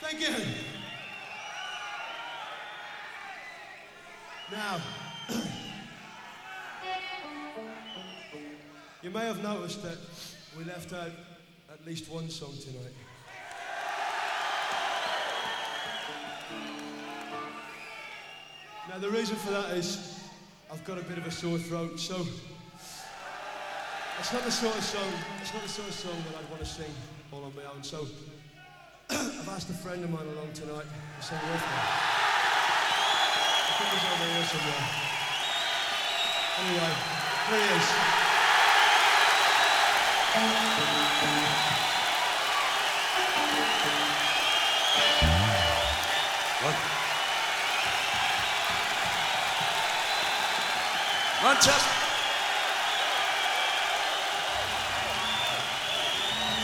Thank you. Now, you may have noticed that we left out at least one song tonight. Now, the reason for that is I've got a bit of a sore throat, so it's not the sort of song that I'd want to sing all on my own. So I've asked a friend of mine along tonight to sing with me. I think he's over here somewhere. Anyway, here he is. Manchester.